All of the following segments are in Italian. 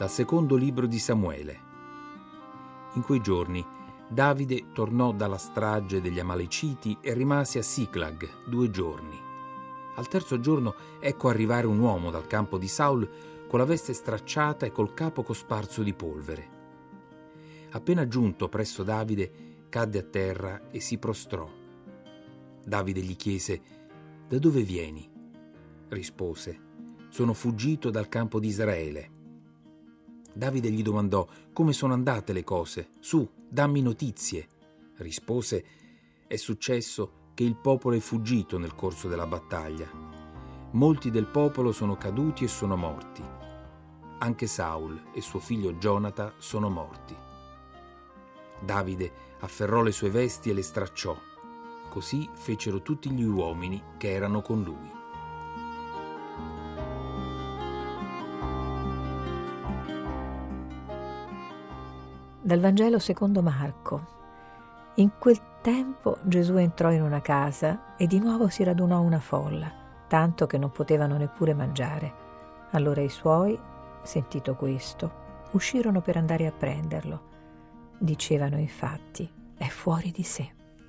dal secondo libro di Samuele. In quei giorni Davide tornò dalla strage degli Amaleciti e rimase a Siclag 2 giorni. Al terzo giorno ecco arrivare un uomo dal campo di Saul con la veste stracciata e col capo cosparso di polvere. Appena giunto presso Davide, cadde a terra e si prostrò. Davide gli chiese: «Da dove vieni?» Rispose: «Sono fuggito dal campo di Israele». Davide gli domandò: «Come sono andate le cose? Su, dammi notizie». Rispose: «È successo che il popolo è fuggito nel corso della battaglia. Molti del popolo sono caduti e sono morti. Anche Saul e suo figlio Gionata sono morti». Davide afferrò le sue vesti e le stracciò. Così fecero tutti gli uomini che erano con lui. Dal Vangelo secondo Marco. In quel tempo Gesù entrò in una casa e di nuovo si radunò una folla, tanto che non potevano neppure mangiare. Allora i suoi, sentito questo, uscirono per andare a prenderlo. Dicevano infatti: è fuori di sé.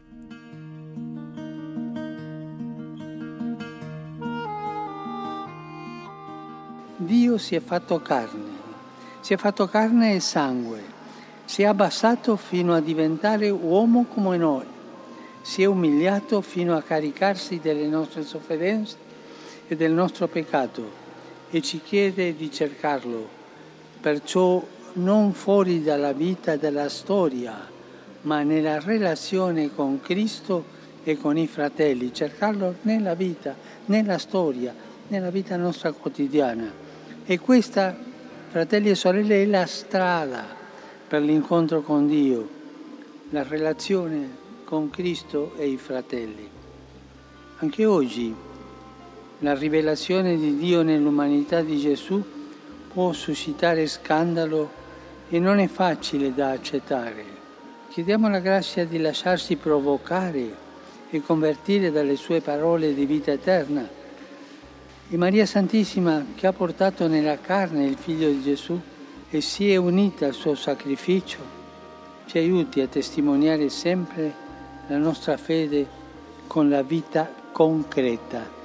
Dio si è fatto carne e sangue. Si è abbassato fino a diventare uomo come noi, si è umiliato fino a caricarsi delle nostre sofferenze e del nostro peccato e ci chiede di cercarlo, perciò non fuori dalla vita della storia, ma nella relazione con Cristo e con i fratelli, cercarlo nella vita, nella storia, nella vita nostra quotidiana. E questa, fratelli e sorelle, è la strada per l'incontro con Dio, la relazione con Cristo e i fratelli. Anche oggi la rivelazione di Dio nell'umanità di Gesù può suscitare scandalo e non è facile da accettare. Chiediamo la grazia di lasciarsi provocare e convertire dalle sue parole di vita eterna. E Maria Santissima, che ha portato nella carne il Figlio di Gesù e si è unita al suo sacrificio, ci aiuti a testimoniare sempre la nostra fede con la vita concreta.